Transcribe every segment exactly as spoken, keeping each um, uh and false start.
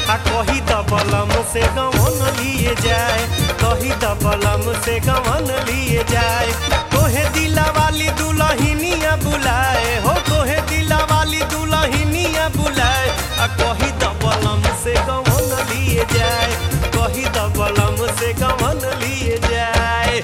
आ कही द बलम से गवन लिए जाए, कही द बलम से गवन लिए जाए। तोहे दिला वाली दुल्हनिया बुलाए हो, तोहे दिला वाली दुल्हनिया बुलाए। आ कही द बलम से गवन लिए जाए, कही द बलम से गवन लिए जाए।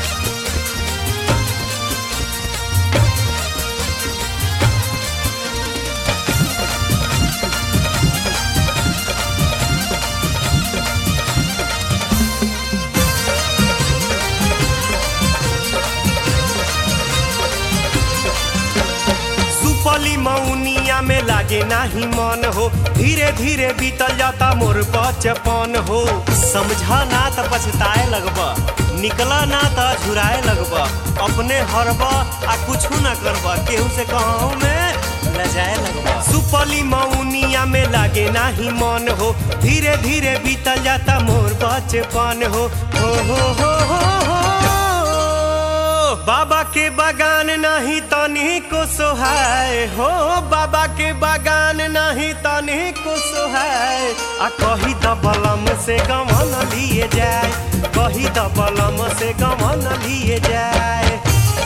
सुपली मौनिया में लागे नाही मन हो, धीरे धीरे बीतल जाता मोर बचपन हो। समझा ना त पछताए लगबा, निकला ना त झुराए लगबा। अपने हरबा आ कुछू ना करबा, केहू से कहूँ में लजाए लगबा। सुपली मौनिया में लागे नाही मन हो, धीरे धीरे बीतल जाता मोर बचपन हो। हो हो हो हो हो बाबा के बागान नहीं तनी को सोहाय हो, बाबा के बागान नहीं तनी को सोहाय। आ कही द बलम से गवन लिए जाए, कही द बलम से गवन लिए जाए।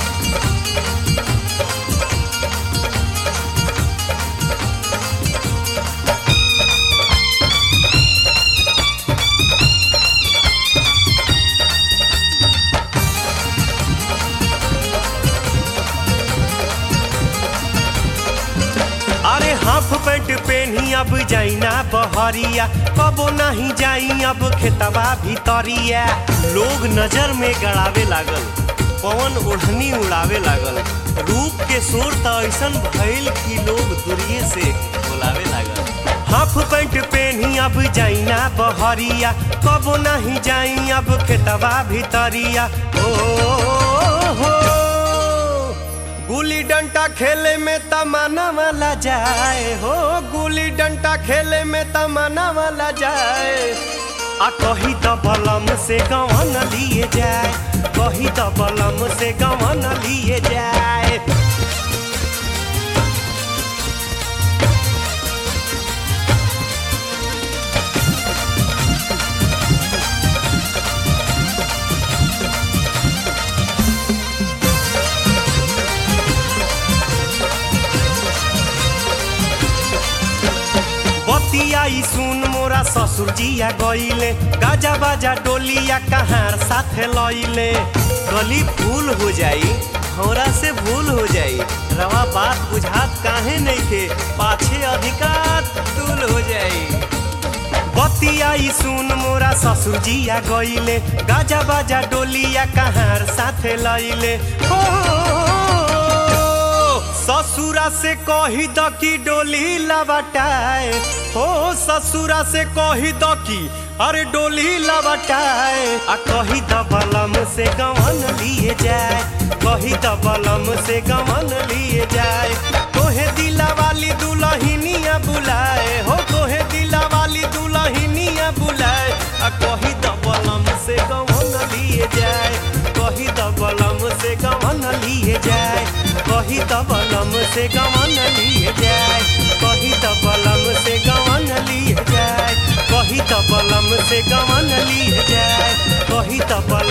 अरे हाफ पैंट पेनी अब जाइना बहरिया, कबो नहीं जाई अब खेतबा भीतरिया। लोग नजर में गड़ावे लागल, पवन ओढ़नी उड़ावे लागल। रूप के शोर त ऐसन भइल कि लोग दूरिये से बुलावे लागल। हाफ पैंट पेनी अब जाइना बहरिया, कबो नहीं जाई अब खेतबा भीतरिया। ओ, ओ, ओ, ओ गुली डंटा खेले में तमन्ना वाला जाए हो, गुली डंटा खेले में तमन्ना वाला जाए। आ कही द बलम से गवन लिए जाए, कही द बलम से गवन लिए जाए। बतियाई सुन मोरा ससुर जिया गईले, गाजा बाजा डोलिया कहार साथे लईले। गली फूल हो जाई, हमरा से भूल हो जाई। रवा बात बुझात काहे नहीं थे, पाछे अधिकार तूल हो जाई। बतियाई सुन मोरा ससुर जिया गईले, गाजा बाजा डोलिया कहार साथे लईले। हो ससुरा से कही द की डोली लबटाए हो, ससुरा से कही द की अरे डोली लबटाए। आ कही द बलम से गवन लिए जाए, कही द बलम से गवन लिए जाए। तोहे दिला वाली दुल्हनिया बुलाए हो, तोहे दिला वाली दुल्हनिया बुलाए। आ कही द बलम से गवन लिए जाए, कही द बलम से गवन लिए जाए, कही द बलम से गवन लिए जाए, कही द बलम से गवन लिए जाए, कही द बलम से गवन लिए जाए, कही द बलम